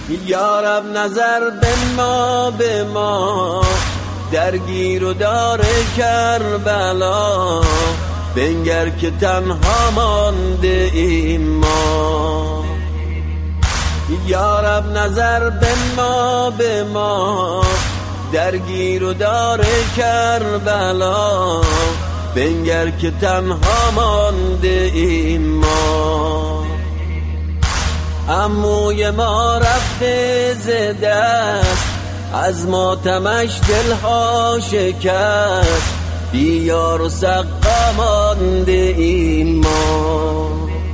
یارب نظر به ما درگیر و دار کربلا، بنگر که تنها مانده ایم ما. یارب نظر به ما درگیر و دار کربلا، بنگر که تنها مانده ایم ما. عموی ما رفته ز دست، از ماتمش دلها شکست، بی یار و سقا مانده ایم ما.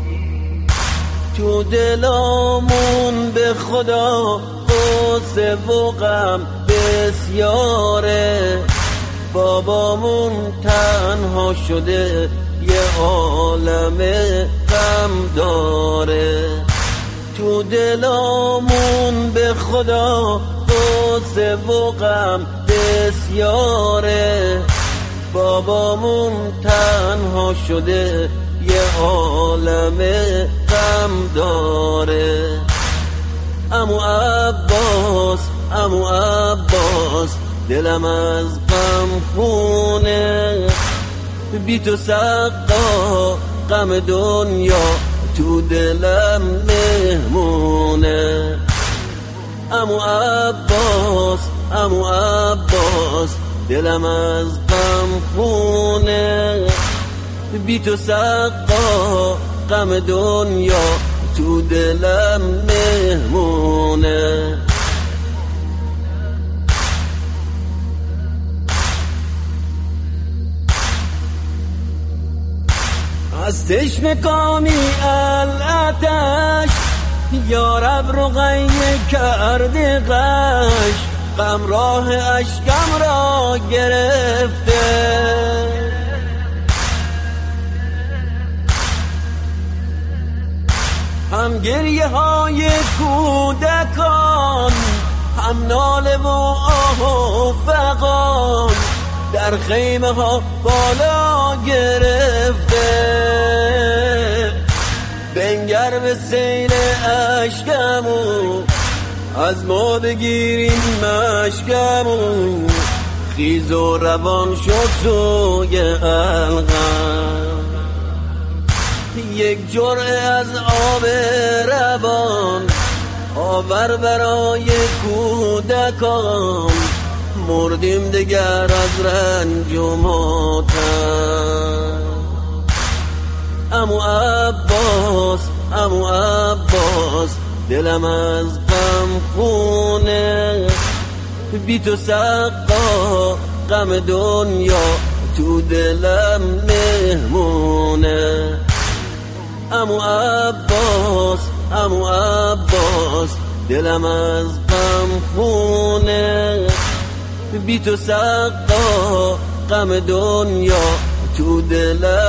تو دلامون به خدا غصه و غم بسیاره، بابامون تنها شده یه عالم غم داره. تو دلامون به خدا غصه و غم بسیاره، بابامون تنها شده یه عالم غم داره. عمو عباس دلم از غم خونه، بی تو سقا غم دنیا تو دلم مهمونه. عمو عباس دلم از غم خونه، بی تو سقا غم دنیا تو دلم مهمونه. از تشنه کامی الاتش، یارب رو غیه کرده غش، غم راه اشکم را گرفته. هم گریه های کودکان، هم ناله و آه و فغان، در خیمه ها بالا گرفته. بنگر به سیل اشکمو، از ما بگیریم مشکمو، خیز و روان شد سوی الغم. یک جرعه از آب روان آور برای کودکان، مردیم دگر از رنج و ماتم. عمو عباس دلم از غم خونه، بی تو سقا غم دنیا تو دلم مهمونه. عمو عباس دلم از غم خونه، بی تو سقا غم دنیا تو دلم